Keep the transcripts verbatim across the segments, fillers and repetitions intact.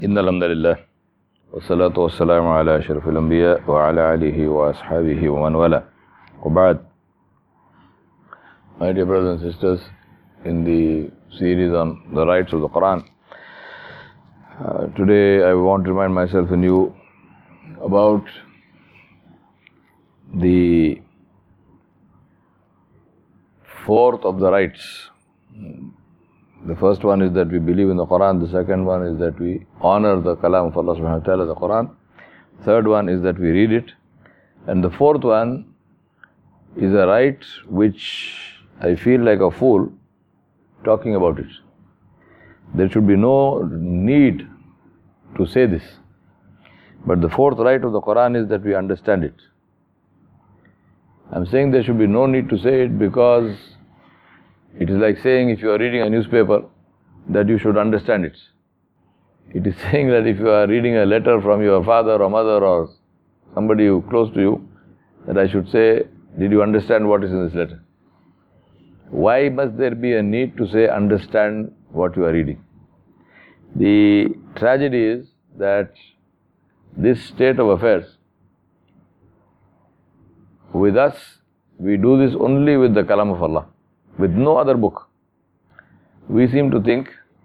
إن الحمد لله والصلاة والسلام على أشرف الأنبياء وعلى آله وأصحابه ومن والاه. وبعد, my dear brothers and sisters, in the series on the rights of the Quran, uh, today I want to remind myself and you about the fourth of the rights. The first one is that we believe in the Quran. The second one is that we honor the Kalam of Allah subhanahu wa ta'ala, the Quran. Third one is that we read it. And the fourth one is a right which I feel like a fool talking about it. There should be no need to say this. But the fourth right of the Quran is that we understand it. I'm saying there should be no need to say it because it is like saying if you are reading a newspaper that you should understand it. It is saying that if you are reading a letter from your father or mother or somebody who close to you, that I should say, did you understand what is in this letter? Why must there be a need to say understand what you are reading? The tragedy is that this state of affairs, with us, we do this only with the Kalam of Allah, with no other book. We seem to think,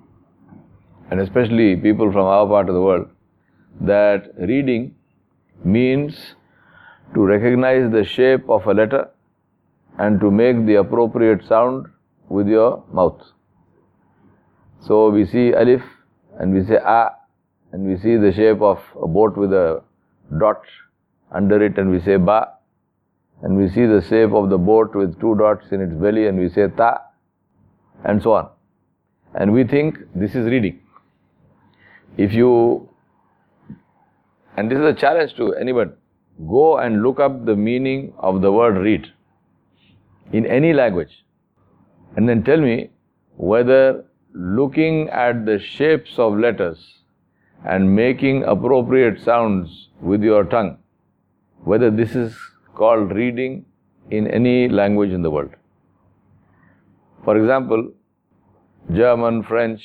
and especially people from our part of the world, that reading means to recognize the shape of a letter and to make the appropriate sound with your mouth. So we see alif and we say a, and we see the shape of a boat with a dot under it and we say ba, and we see the shape of the boat with two dots in its belly and we say ta, and so on. And we think this is reading. If you, and this is a challenge to anyone, go and look up the meaning of the word read in any language and then tell me whether looking at the shapes of letters and making appropriate sounds with your tongue, whether this is called reading in any language in the world. For example, German, French,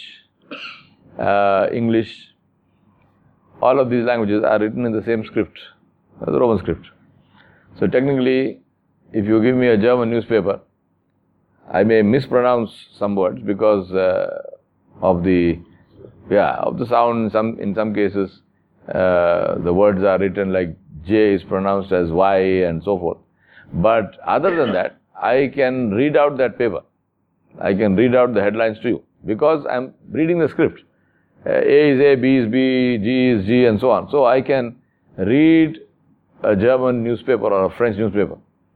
uh, English, all of these languages are written in the same script, the Roman script. So technically, if you give me a German newspaper, I may mispronounce some words because uh, of the yeah of the sound. In some in some cases, uh, the words are written like J is pronounced as Y and so forth. But other than that, I can read out that paper. I can read out the headlines to you because I'm reading the script. Uh, A is A, B is B, G is G and so on. So I can read a German newspaper or a French newspaper.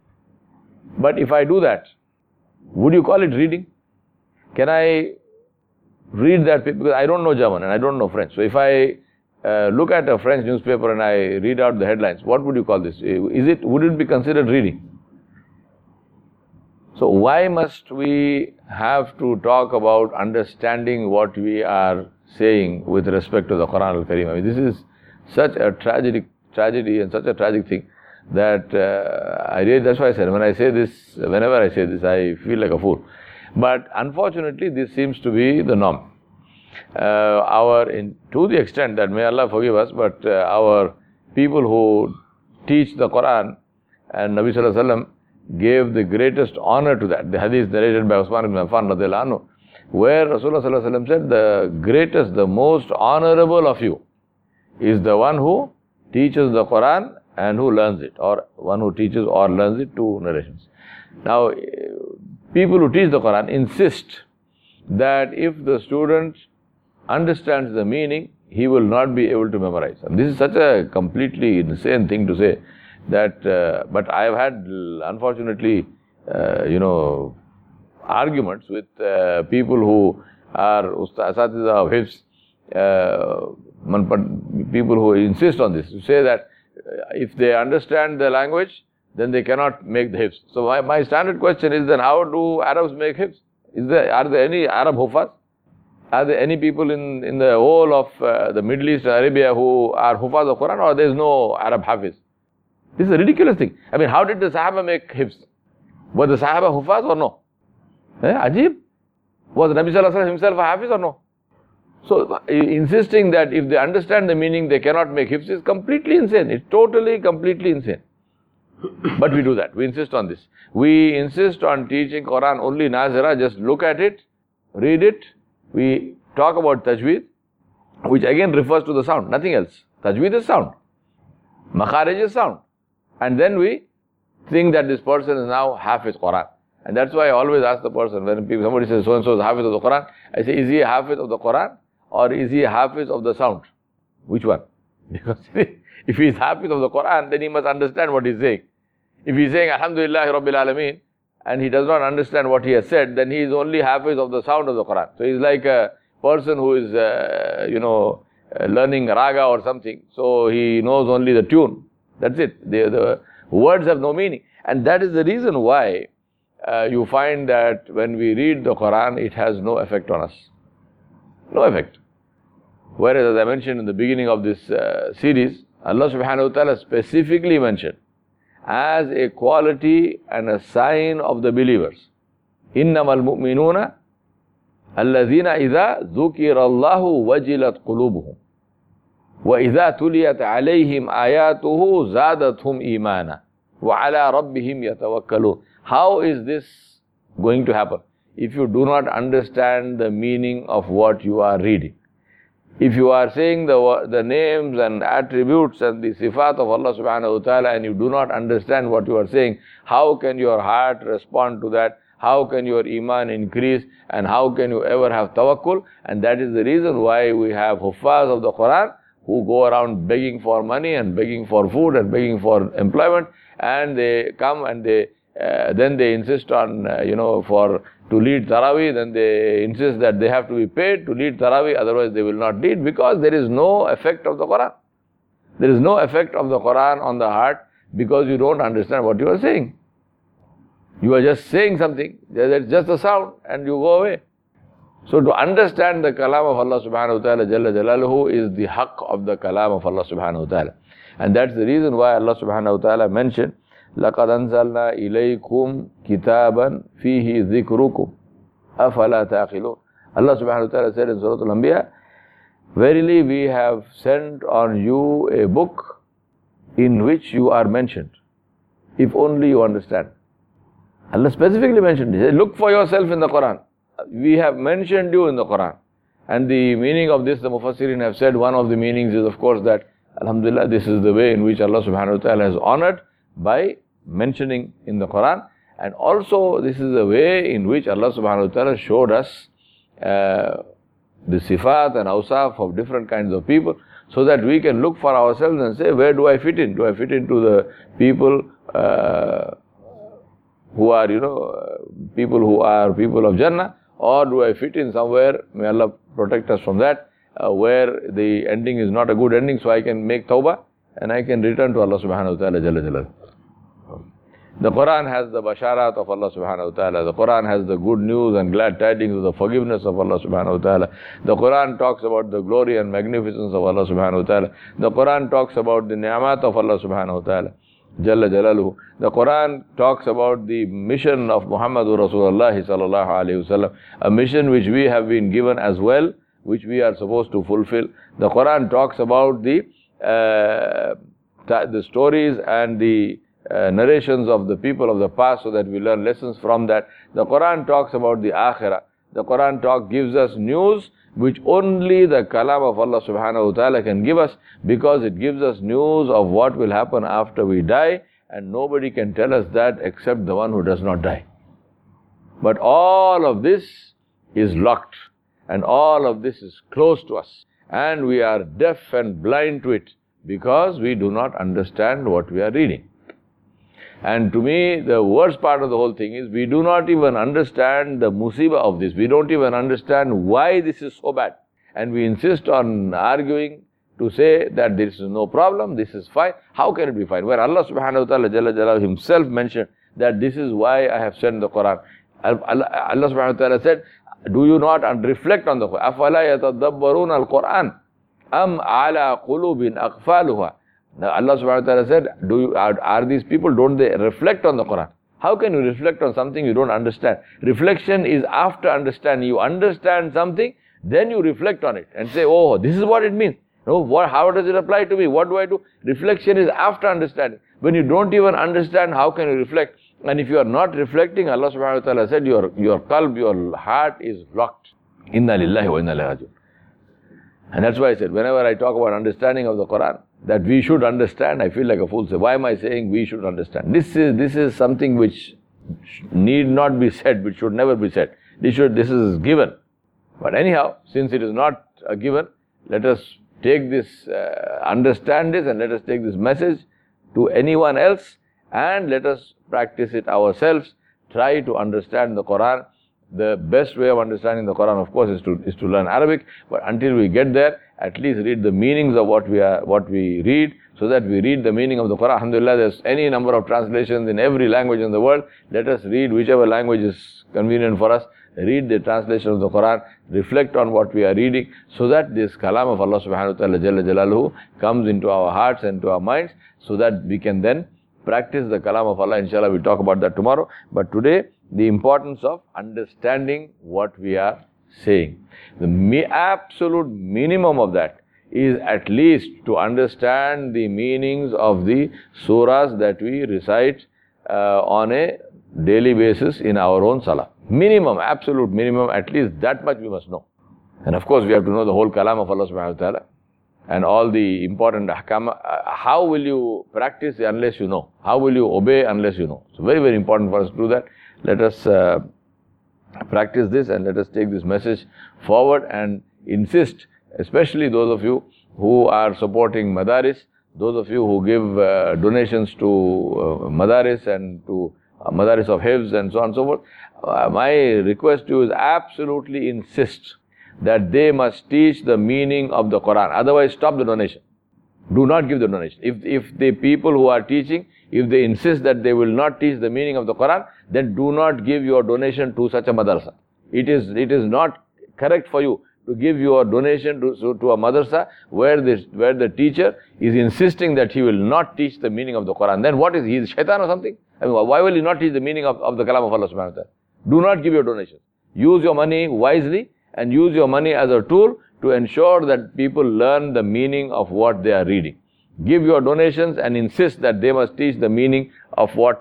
But if I do that, would you call it reading? Can I read that paper? Because I don't know German and I don't know French. So if I uh, look at a French newspaper and I read out the headlines, what would you call this? Is it, would it be considered reading? So why must we have to talk about understanding what we are saying with respect to the Quran al-Karim? I mean, this is such a tragic tragedy and such a tragic thing that uh, I really, that's why I said, when I say this, whenever I say this, I feel like a fool. But unfortunately, this seems to be the norm. Uh, our, in, to the extent that, may Allah forgive us, but uh, our people who teach the Quran, and Nabi Sallallahu Alaihi Wasallam gave the greatest honor to that. The hadith narrated by Usman ibn Affan radiallahu anhu, where Rasulullah Sallallahu Alaihi Wasallam said, the greatest, the most honorable of you is the one who teaches the Quran and who learns it, or one who teaches or learns it, two narrations. Now, people who teach the Quran insist that if the student understands the meaning, he will not be able to memorize. And this is such a completely insane thing to say that, uh, but I have had, unfortunately, uh, you know, arguments with uh, people who are Asatiza of Hifz, uh, people who insist on this, to say that if they understand the language, then they cannot make the Hifz. So my, my standard question is then, how do Arabs make Hifz? Is there, are there any Arab Hufaz? Are there any people in, in the whole of uh, the Middle East and Arabia who are Hufaz of Quran, or there is no Arab Hafiz? This is a ridiculous thing. I mean, how did the Sahaba make Hifz? Were the Sahaba Hufaz or no? Eh? Ajib. Was Nabi Sallallahu Alaihi Wasallam himself a Hafiz or no? So, insisting that if they understand the meaning, they cannot make hifz is completely insane. It's totally, completely insane. But we do that. We insist on this. We insist on teaching Quran only Nazira. Just look at it, read it. We talk about tajweed, which again refers to the sound, nothing else. Tajweed is sound. Makharij is sound. And then we think that this person is now Hafiz Quran. And that's why I always ask the person, when people, somebody says so and so is Hafiz of the Quran, I say, is he a Hafiz of the Quran or is he a Hafiz of the sound? Which one? Because if he is Hafiz of the Quran, then he must understand what he is saying. If he is saying Alhamdulillah Rabbil Alameen and he does not understand what he has said, then he is only Hafiz of the sound of the Quran. So he is like a person who is, uh, you know, uh, learning raga or something. So he knows only the tune. That's it. The, the words have no meaning. And that is the reason why uh, you find that when we read the Quran, it has no effect on us. No effect. Whereas, as I mentioned in the beginning of this uh, series, Allah subhanahu wa ta'ala specifically mentioned as a quality and a sign of the believers. إِنَّمَا الْمُؤْمِنُونَ الَّذِينَ إِذَا ذُكِرَ اللَّهُ وَجِلَتْ قُلُوبُهُم وَإِذَا تُلِيَتْ عَلَيْهِمْ آيَاتُهُ زَادَتْهُمْ إِيمَانًا وَعَلَىٰ رَبِّهِمْ يَتَوَكَّلُونَ. How is this going to happen? If you do not understand the meaning of what you are reading. If you are saying the, the names and attributes and the sifat of Allah subhanahu wa ta'ala and you do not understand what you are saying, how can your heart respond to that? How can your iman increase? And how can you ever have tawakkul? And that is the reason why we have huffaz of the Quran who go around begging for money and begging for food and begging for employment, and they come and they uh, then they insist on, uh, you know, for to lead Taraweeh, then they insist that they have to be paid to lead Taraweeh, otherwise they will not lead, because there is no effect of the Quran. There is no effect of the Quran on the heart because you don't understand what you are saying. You are just saying something, it's just a sound and you go away. So to understand the kalam of Allah subhanahu wa ta'ala Jalla Jalaluhu is the haqq of the kalam of Allah subhanahu wa ta'ala. And that's the reason why Allah subhanahu wa ta'ala mentioned, لَقَدْ أَنزَلْنَا إِلَيْكُمْ كِتَابًا فِيهِ ذِكْرُكُمْ أَفَلَا تَعْقِلُونَ. Allah subhanahu wa ta'ala said in Surah Al-Anbiya, verily we have sent on you a book in which you are mentioned, if only you understand. Allah specifically mentioned it. He said, look for yourself in the Quran. We have mentioned you in the Quran. And the meaning of this, the Mufassirin have said, one of the meanings is of course that, Alhamdulillah, this is the way in which Allah subhanahu wa ta'ala has honored by mentioning in the Quran. And also this is the way in which Allah subhanahu wa ta'ala showed us uh, the sifat and awsaf of different kinds of people, so that we can look for ourselves and say, where do I fit in? Do I fit into the people uh, who are, you know, uh, people who are people of Jannah, or do I fit in somewhere, may Allah protect us from that, uh, where the ending is not a good ending, so I can make tawbah and I can return to Allah subhanahu wa ta'ala Jalla Jalaluhu. The Quran has the basharat of Allah subhanahu wa ta'ala. The Quran has the good news and glad tidings of the forgiveness of Allah subhanahu wa ta'ala. The Quran talks about the glory and magnificence of Allah subhanahu wa ta'ala. The Quran talks about the ni'mat of Allah subhanahu wa ta'ala Jalla Jalaluhu. The Quran talks about the mission of Muhammadur Rasulullah sallallahu alayhi wa sallam, a mission which we have been given as well, which we are supposed to fulfill. The Quran talks about the uh, the stories and the uh, narrations of the people of the past, so that we learn lessons from that. The Quran talks about the akhirah. The Quran talk gives us news which only the kalam of Allah subhanahu wa ta'ala can give us, because it gives us news of what will happen after we die, and nobody can tell us that except the one who does not die. But all of this is locked, and all of this is close to us, and we are deaf and blind to it because we do not understand what we are reading. And to me, the worst part of the whole thing is we do not even understand the musibah of this. We don't even understand why this is so bad. And we insist on arguing to say that this is no problem, this is fine. How can it be fine? Where Allah subhanahu wa ta'ala Jalla Jalaluhu himself mentioned that this is why I have sent the Quran. Allah, Allah subhanahu wa ta'ala said, do you not reflect on the Quran? أَفَلَا يَتَدَبَّرُونَ الْقُرْآنَ أَمْ عَلَىٰ قُلُوبٍ أَقْفَالُهَا. Now Allah subhanahu wa ta'ala said, do you, are, are these people, don't they reflect on the Quran? How can you reflect on something you don't understand? Reflection is after understanding. You understand something, Then you reflect on it and say, oh, this is what it means. No, what, how does it apply to me? What do I do? Reflection is after understanding. When you don't even understand, how can you reflect? And if you are not reflecting, Allah subhanahu wa ta'ala said, your, your qalb, your heart is blocked. Inna lillahi wa inna ilayhi raji'un. And that's why I said, whenever I talk about understanding of the Quran, that we should understand, I feel like a fool. Say, why am I saying we should understand? This is, this is something which need not be said, which should never be said. This should, this is given. But anyhow, since it is not a given, let us take this, uh, understand this, and let us take this message to anyone else, and let us practice it ourselves. Try to understand the Quran. The best way of understanding the Quran, of course, is to is to learn Arabic. But until we get there, at least read the meanings of what we are, what we read, so that we read the meaning of the Quran. Alhamdulillah, there's any number of translations in every language in the world. Let us read whichever language is convenient for us. Read the translation of the Quran, reflect on what we are reading, so that this kalam of Allah subhanahu wa ta'ala Jalla Jalaluhu comes into our hearts and to our minds, so that we can then practice the kalam of Allah. Inshallah, we'll talk about that tomorrow. But today, the importance of understanding what we are saying. The mi- absolute minimum of that is at least to understand the meanings of the surahs that we recite uh, on a daily basis in our own salah. Minimum, absolute minimum, at least that much we must know. And of course, we have to know the whole kalam of Allah subhanahu wa ta'ala and all the important ahkam. How will you practice unless you know? How will you obey unless you know? So very, very important for us to do that. Let us uh, practice this, and let us take this message forward and insist, especially those of you who are supporting Madaris, those of you who give uh, donations to uh, Madaris and to uh, Madaris of Hifz and so on and so forth. Uh, my request to you is absolutely insist that they must teach the meaning of the Quran. Otherwise, stop the donation. Do not give the donation. If, if the people who are teaching, if they insist that they will not teach the meaning of the Quran, then do not give your donation to such a madrasa. It is, it is not correct for you to give your donation to, so to a madrasa where, this, where the teacher is insisting that he will not teach the meaning of the Quran. Then what is he? He is shaitan or something? I mean, why will he not teach the meaning of, of the kalam of Allah subhanahu wa ta'ala? Do not give your donation. Use your money wisely and use your money as a tool to ensure that people learn the meaning of what they are reading. Give your donations and insist that they must teach the meaning of what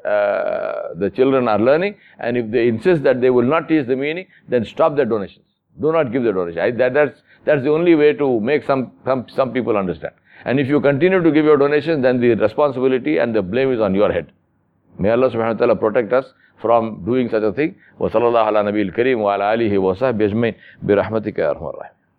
uh, the children are learning. And if they insist that they will not teach the meaning, then stop their donations. Do not give the donation. I, that, that's, that's the only way to make some, some, some people understand. And if you continue to give your donations, then the responsibility and the blame is on your head. May Allah subhanahu wa ta'ala protect us from doing such a thing. Wa sallallahu ala nabiyil kareem wa ala alihi wa sahbihi ajmain bi rahmatika ya arhamar rahim.